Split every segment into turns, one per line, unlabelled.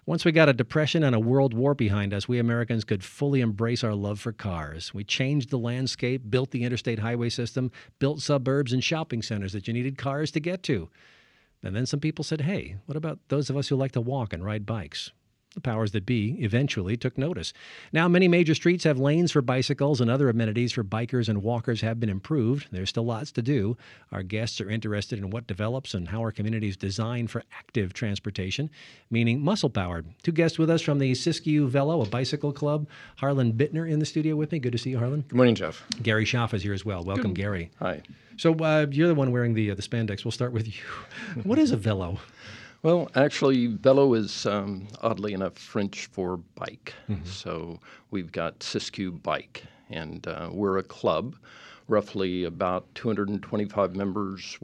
Once we got a depression and a world war behind us, we Americans could fully embrace our love for cars. We changed the landscape, built the interstate highway system, built suburbs and shopping centers that you needed cars to get to. And then some people said, hey, what about those of us who like to walk and ride bikes? The powers that be eventually took notice. Now, many major streets have lanes for bicycles, and other amenities for bikers and walkers have been improved. There's still lots to do. Our guests are interested in what develops and how our communities design for active transportation, meaning muscle-powered. Two guests with us from the Siskiyou Velo, a bicycle club. Harlan Bittner in the studio with me. Good to see you, Harlan.
Good morning, Jeff.
Gary Schaff is here as well. Welcome, Gary.
Hi.
So you're the one wearing the spandex. We'll start with you. What is a Velo?
Well, actually, Velo is, oddly enough, French for bike.
Mm-hmm.
So we've got Siskiyou Bike, and we're a club, roughly about 225 members.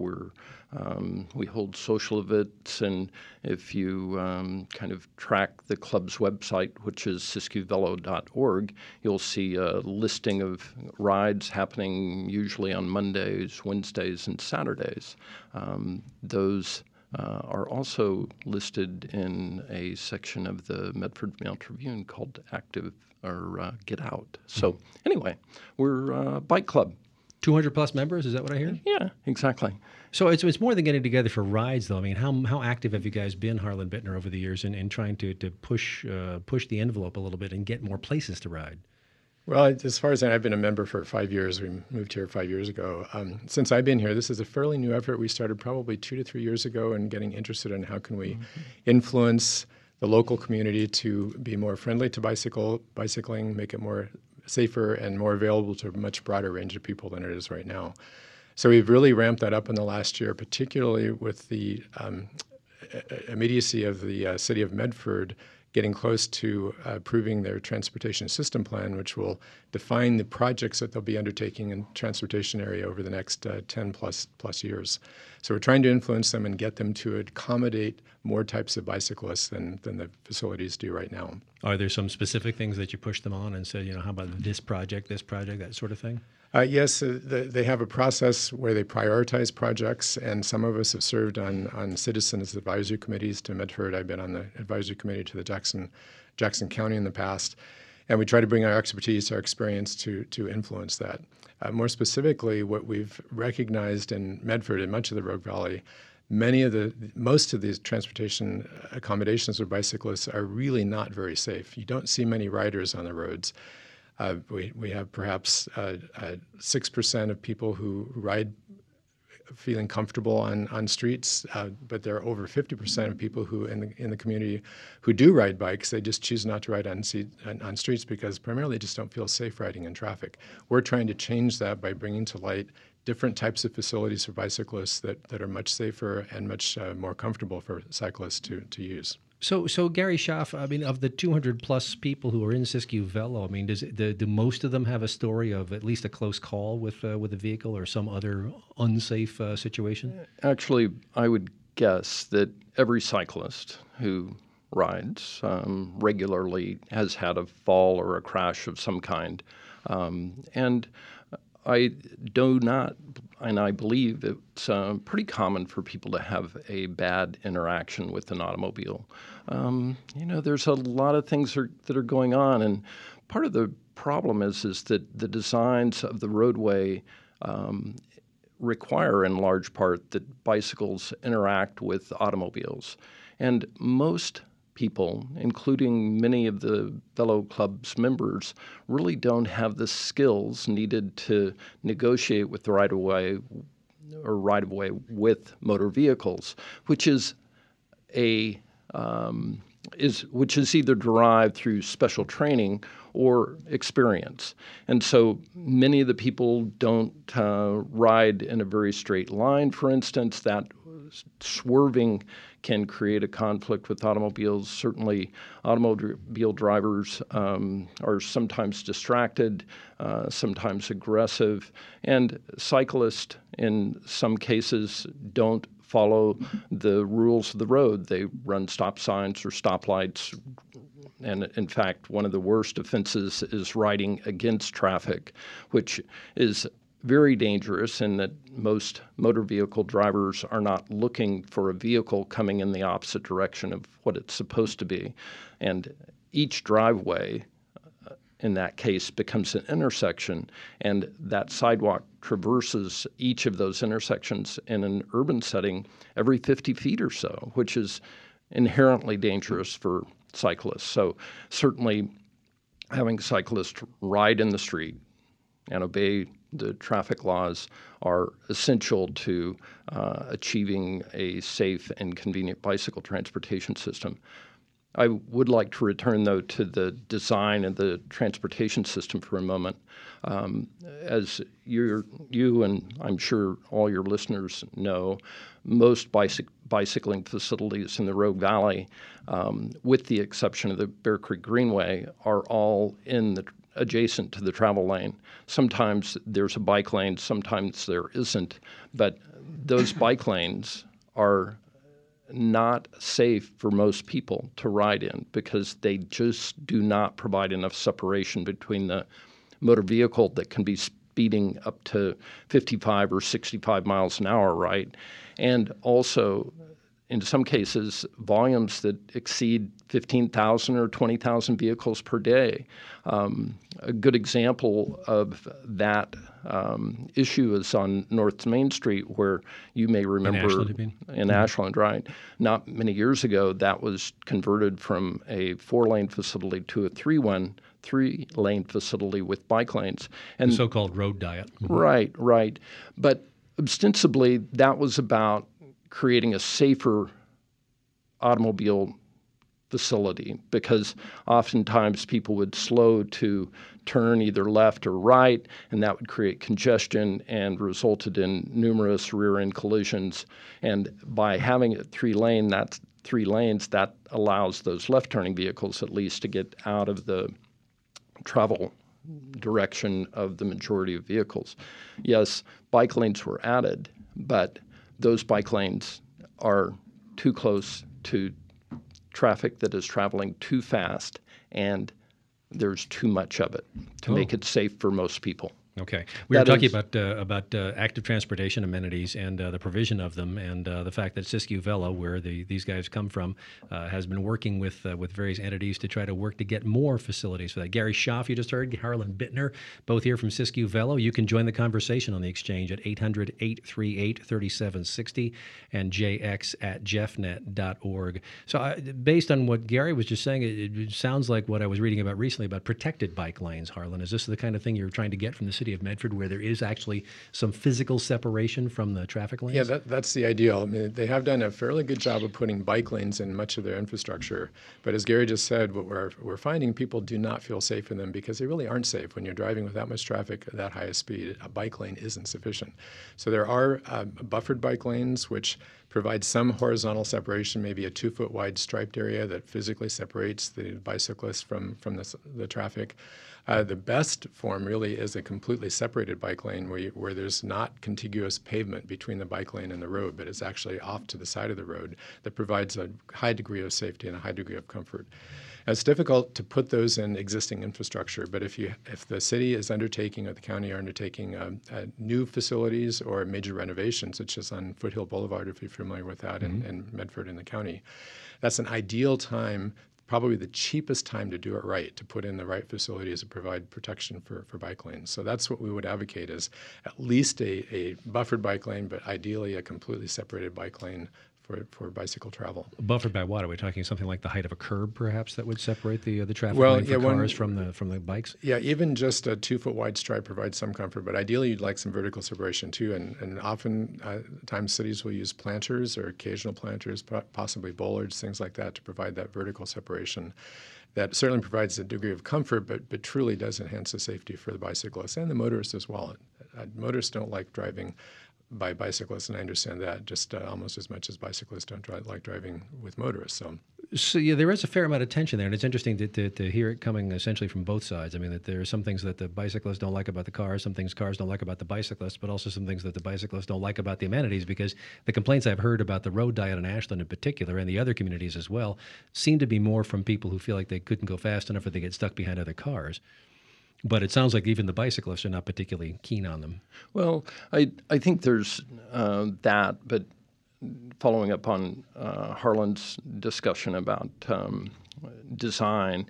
We hold social events, and if you kind of track the club's website, which is siskiyuvelo.org, you'll see a listing of rides happening usually on Mondays, Wednesdays, and Saturdays. Those are also listed in a section of the Medford Mail Tribune called Active or Get Out. So anyway, we're a bike club.
200 plus members, is that what I hear?
Yeah, exactly.
So it's more than getting together for rides, though. I mean, how active have you guys been, Harlan Bittner, over the years in trying to push the envelope a little bit and get more places to ride?
Well, as far as I've been a member for 5 years. We moved here 5 years ago. Since I've been here, this is a fairly new effort. We started probably 2 to 3 years ago and getting interested in how can we influence the local community to be more friendly to bicycling, make it more safer and more available to a much broader range of people than it is right now. So we've really ramped that up in the last year, particularly with the immediacy of the city of Medford getting close to approving their transportation system plan, which will define the projects that they'll be undertaking in transportation area over the next 10 plus years. So we're trying to influence them and get them to accommodate more types of bicyclists than the facilities do right now.
Are there some specific things that you push them on and say, how about this project, that sort of thing?
Yes, they have a process where they prioritize projects, and some of us have served on citizens advisory committees to Medford. I've been on the advisory committee to the Jackson County in the past, and we try to bring our expertise, our experience to influence that. More specifically, what we've recognized in Medford and much of the Rogue Valley, most of these transportation accommodations for bicyclists are really not very safe. You don't see many riders on the roads. We have perhaps 6% of people who ride feeling comfortable on streets, but there are over 50% of people who in the community who do ride bikes. They just choose not to ride on streets because primarily they just don't feel safe riding in traffic. We're trying to change that by bringing to light different types of facilities for bicyclists that are much safer and much more comfortable for cyclists to use.
So Gary Schaff, I mean, of the 200 plus people who are in Siskiyou Velo, I mean, do most of them have a story of at least a close call with a vehicle or some other unsafe situation?
Actually, I would guess that every cyclist who rides regularly has had a fall or a crash of some kind, and I do not, and I believe it's pretty common for people to have a bad interaction with an automobile. There's a lot of things that are going on, and part of the problem is that the designs of the roadway require, in large part, that bicycles interact with automobiles. And most people, including many of the Velo Club's members, really don't have the skills needed to negotiate with the right-of-way with motor vehicles, which is either derived through special training or experience. And so many of the people don't ride in a very straight line, for instance. That swerving can create a conflict with automobiles. Certainly, automobile drivers are sometimes distracted, sometimes aggressive, and cyclists, in some cases, don't follow the rules of the road. They run stop signs or stoplights. And in fact, one of the worst offenses is riding against traffic, which is very dangerous in that most motor vehicle drivers are not looking for a vehicle coming in the opposite direction of what it's supposed to be. And each driveway, in that case, becomes an intersection, and that sidewalk traverses each of those intersections in an urban setting every 50 feet or so, which is inherently dangerous for cyclists. So certainly having cyclists ride in the street and obey the traffic laws are essential to achieving a safe and convenient bicycle transportation system. I would like to return, though, to the design of the transportation system for a moment. As you and I'm sure all your listeners know, most bicycling facilities in the Rogue Valley, with the exception of the Bear Creek Greenway, are all adjacent to the travel lane. Sometimes there's a bike lane, sometimes there isn't, but those bike lanes are not safe for most people to ride in because they just do not provide enough separation between the motor vehicle that can be speeding up to 55 or 65 miles an hour, right? And also, in some cases, volumes that exceed 15,000 or 20,000 vehicles per day. A good example of that issue is on North Main Street, where you may remember
in Ashland, you mean?
In Ashland, right? Not many years ago, that was converted from a 4-lane facility to a 3-lane facility with bike lanes.
And the so-called road diet.
Mm-hmm. Right. But ostensibly, that was about creating a safer automobile facility, because oftentimes people would slow to turn either left or right, and that would create congestion and resulted in numerous rear-end collisions. And by having it 3 lanes, that allows those left-turning vehicles at least to get out of the travel direction of the majority of vehicles. Yes, bike lanes were added, but those bike lanes are too close to traffic that is traveling too fast, and there's too much of it to make it safe for most people.
Okay. We were talking about active transportation amenities and the provision of them, and the fact that Siskiyou Velo, where these guys come from, has been working with various entities to try to work to get more facilities for that. Gary Schaaf, you just heard, Harlan Bittner, both here from Siskiyou Velo. You can join the conversation on the exchange at 800-838-3760 and jx@jeffnet.org. So based on what Gary was just saying, it sounds like what I was reading about recently about protected bike lanes, Harlan. Is this the kind of thing you're trying to get from the city of Medford, where there is actually some physical separation from the traffic lanes?
Yeah, that's the ideal. I mean, they have done a fairly good job of putting bike lanes in much of their infrastructure. But as Gary just said, what we're finding, people do not feel safe in them because they really aren't safe. When you're driving with that much traffic at that high a speed, a bike lane isn't sufficient. So there are buffered bike lanes, which provide some horizontal separation, maybe a 2-foot wide striped area that physically separates the bicyclist from the traffic. The best form really is a completely separated bike lane where there's not contiguous pavement between the bike lane and the road, but it's actually off to the side of the road that provides a high degree of safety and a high degree of comfort. It's difficult to put those in existing infrastructure, but if the city is undertaking or the county are undertaking new facilities or major renovations, such as on Foothill Boulevard, if you're familiar with that, in Medford in the county, that's an ideal time, probably the cheapest time to do it right, to put in the right facilities to provide protection for bike lanes. So that's what we would advocate, is at least a buffered bike lane, but ideally a completely separated bike lane for bicycle travel.
Buffered by what? Are we talking something like the height of a curb, perhaps, that would separate the traffic lane for cars from the bikes?
Yeah, even just a 2-foot wide stripe provides some comfort, but ideally you'd like some vertical separation too. And often times cities will use planters or occasional planters, possibly bollards, things like that, to provide that vertical separation. That certainly provides a degree of comfort, but truly does enhance the safety for the bicyclists and the motorists as well. Motorists don't like driving by bicyclists, and I understand that just almost as much as bicyclists don't like driving with motorists.
So yeah, there is a fair amount of tension there, and it's interesting to hear it coming essentially from both sides. I mean, that there are some things that the bicyclists don't like about the cars, some things cars don't like about the bicyclists, but also some things that the bicyclists don't like about the amenities, because the complaints I've heard about the road diet in Ashland in particular, and the other communities as well, seem to be more from people who feel like they couldn't go fast enough or they get stuck behind other cars. But it sounds like even the bicyclists are not particularly keen on them.
Well, I think there's that, but following up on Harlan's discussion about design,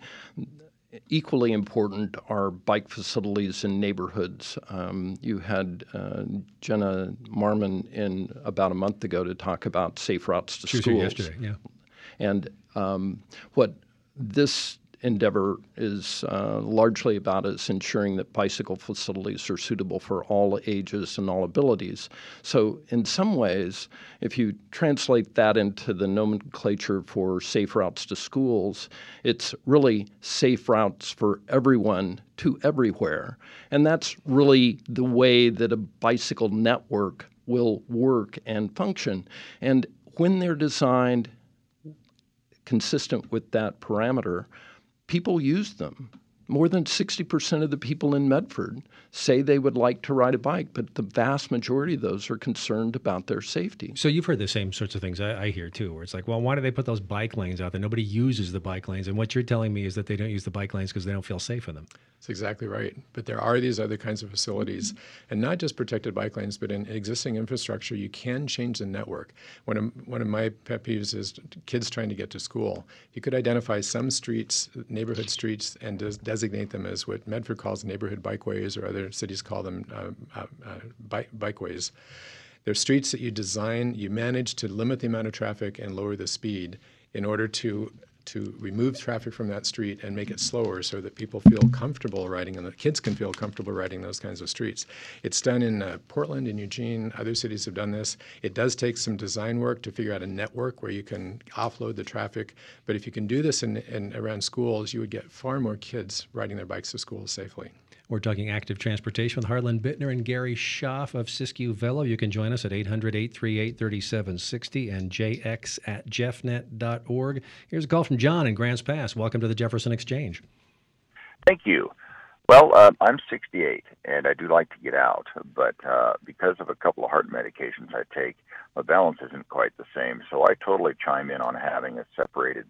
equally important are bike facilities in neighborhoods. You had Jenna Marmon in about a month ago to talk about safe routes to
She was
schools.
here yesterday, yeah.
And what this endeavor is largely about is ensuring that bicycle facilities are suitable for all ages and all abilities. So in some ways, if you translate that into the nomenclature for safe routes to schools, it's really safe routes for everyone to everywhere. And that's really the way that a bicycle network will work and function. And when they're designed consistent with that parameter, people use them. More than 60% of the people in Medford say they would like to ride a bike, but the vast majority of those are concerned about their safety.
So you've heard the same sorts of things I hear too, where it's like, well, why do they put those bike lanes out there? Nobody uses the bike lanes. And what you're telling me is that they don't use the bike lanes because they don't feel safe in them.
That's exactly right. But there are these other kinds of facilities, and not just protected bike lanes, but in existing infrastructure, you can change the network. One of my pet peeves is kids trying to get to school. You could identify some streets, neighborhood streets, and designate them as what Medford calls neighborhood bikeways, or other cities call them bikeways. They're streets that you design, you manage to limit the amount of traffic and lower the speed in order to remove traffic from that street and make it slower so that people feel comfortable riding, and the kids can feel comfortable riding those kinds of streets. It's done in Portland and Eugene. Other cities have done this. It does take some design work to figure out a network where you can offload the traffic. But if you can do this in around schools, you would get far more kids riding their bikes to school safely.
We're talking active transportation with Harlan Bittner and Gary Schaaf of Siskiyou Velo. You can join us at 800-838-3760 and jx@jeffnet.org. Here's a call from John in Grants Pass. Welcome to the Jefferson Exchange.
Thank you. Well, I'm 68, and I do like to get out, but because of a couple of heart medications I take, my balance isn't quite the same, so I totally chime in on having a separated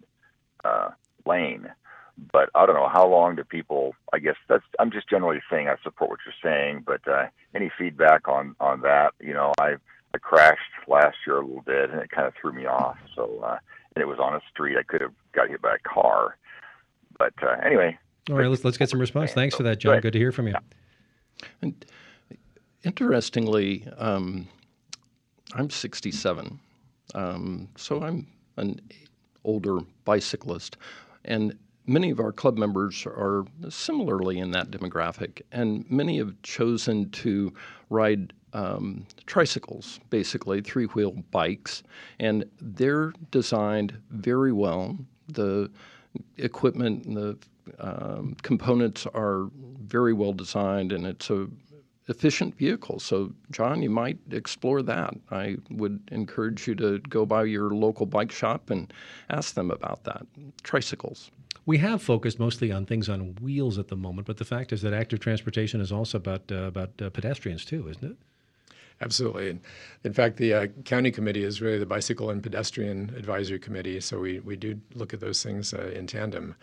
lane. But I don't know, how long do people, I guess I'm just generally saying I support what you're saying, but any feedback on that? You know, I crashed last year a little bit, and it kind of threw me off. So, and it was on a street. I could have got hit by a car. But anyway.
All right, let's get some response. Thanks for that, John. Good to hear from you.
Yeah.
And interestingly, I'm 67, so I'm an older bicyclist. And many of our club members are similarly in that demographic, and many have chosen to ride tricycles, basically three-wheel bikes, and they're designed very well. The equipment and the components are very well designed, and it's a efficient vehicle. So, John, you might explore that. I would encourage you to go by your local bike shop and ask them about that. Tricycles.
We have focused mostly on things on wheels at the moment, but the fact is that active transportation is also about pedestrians too, isn't it?
Absolutely. In fact, the county committee is really the Bicycle and Pedestrian Advisory Committee, so we do look at those things in tandem.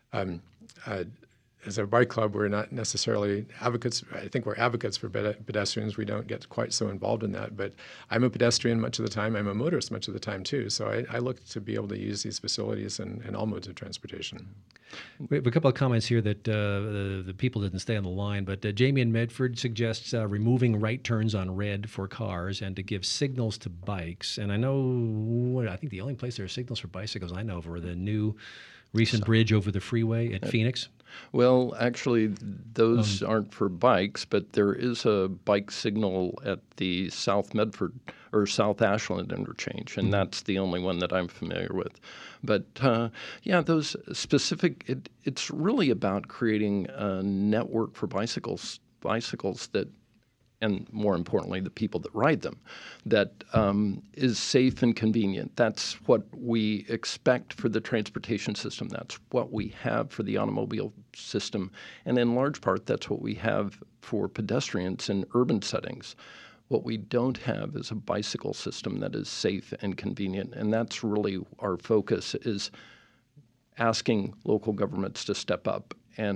As a bike club, we're not necessarily advocates. I think we're advocates for pedestrians. We don't get quite so involved in that. But I'm a pedestrian much of the time. I'm a motorist much of the time, too. So I look to be able to use these facilities in all modes of transportation.
We have a couple of comments here that the people didn't stay on the line, but Jamie in Medford suggests removing right turns on red for cars and to give signals to bikes. And I think the only place there are signals for bicycles I know of are the new recent bridge over the freeway at Phoenix.
Well, actually, those aren't for bikes, but there is a bike signal at the South Medford or South Ashland interchange, and that's the only one that I'm familiar with. But those specific, it's really about creating a network for bicycles that, and more importantly, the people that ride them, that is safe and convenient. That's what we expect for the transportation system. That's what we have for the automobile system. And in large part, that's what we have for pedestrians in urban settings. What we don't have is a bicycle system that is safe and convenient. And that's really our focus, is asking local governments to step up and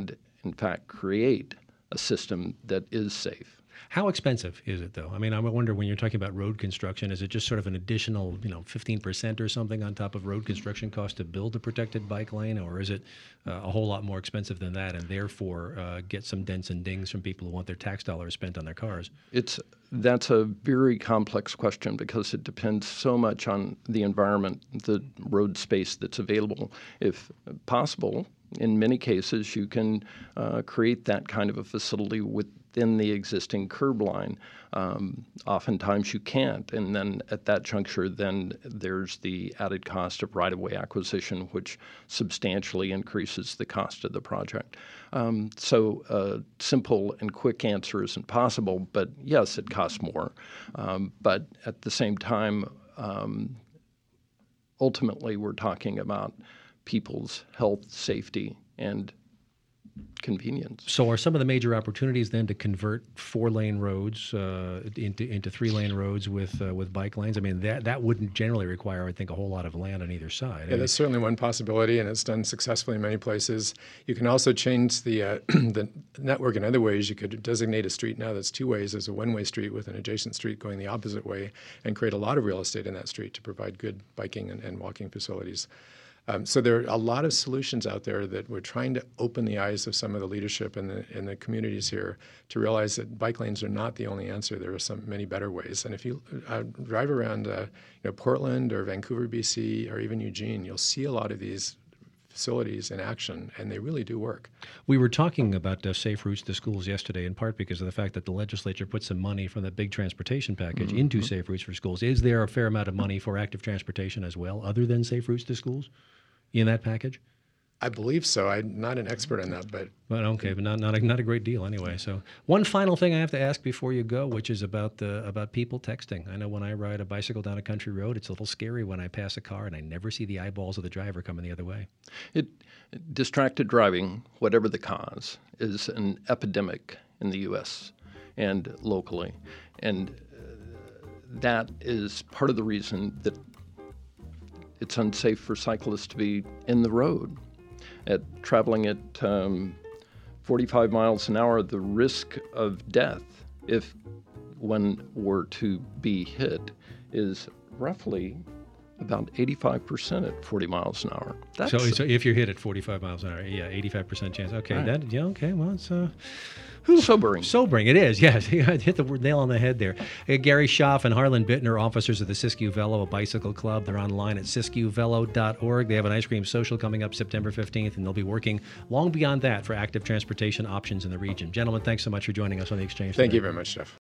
in fact, create a system that is safe.
How expensive is it, though? I mean, I wonder when you're talking about road construction, is it just sort of an additional, 15% or something on top of road construction cost to build a protected bike lane, or is it a whole lot more expensive than that, and therefore get some dents and dings from people who want their tax dollars spent on their cars?
That's a very complex question because it depends so much on the environment, the road space that's available. If possible, in many cases, you can create that kind of a facility within the existing curb line. Oftentimes you can't, and then at that juncture, then there's the added cost of right-of-way acquisition, which substantially increases the cost of the project. So a simple and quick answer isn't possible, but yes, it costs more. But at the same time, ultimately, we're talking about people's health, safety, and convenience.
So are some of the major opportunities then to convert 4-lane roads into 3-lane roads with bike lanes? I mean, that wouldn't generally require, I think, a whole lot of land on either side.
Yeah, that's certainly one possibility, and it's done successfully in many places. You can also change the the network in other ways. You could designate a street now that's 2 ways as a one-way street with an adjacent street going the opposite way and create a lot of real estate in that street to provide good biking and walking facilities. So there are a lot of solutions out there that we're trying to open the eyes of some of the leadership in the communities here to realize that bike lanes are not the only answer. There are many better ways. And if you drive around Portland or Vancouver, BC, or even Eugene, you'll see a lot of these facilities in action, and they really do work.
We were talking about safe routes to schools yesterday, in part because of the fact that the legislature put some money from the big transportation package into safe routes for schools. Is there a fair amount of money for active transportation as well, other than safe routes to schools, in that package?
I believe so. I'm not an expert on that, but
okay, but not a great deal anyway. So one final thing I have to ask before you go, which is about people texting. I know when I ride a bicycle down a country road, it's a little scary when I pass a car and I never see the eyeballs of the driver coming the other way.
Distracted driving, whatever the cause, is an epidemic in the U.S. and locally, and that is part of the reason that it's unsafe for cyclists to be in the road. Traveling at 45 miles an hour, the risk of death, if one were to be hit, is roughly about 85% at 40 miles an hour.
So if you're hit at 45 miles an hour, 85% chance. Okay,
right.
Well, it's
sobering.
Sobering, it is, yes. You hit the nail on the head there. Gary Schaaf and Harlan Bittner, officers of the Siskiyou Velo, a bicycle club. They're online at siskiyouvelo.org. They have an ice cream social coming up September 15th, and they'll be working long beyond that for active transportation options in the region. Gentlemen, thanks so much for joining us on The Exchange.
Thank you very much, Jeff.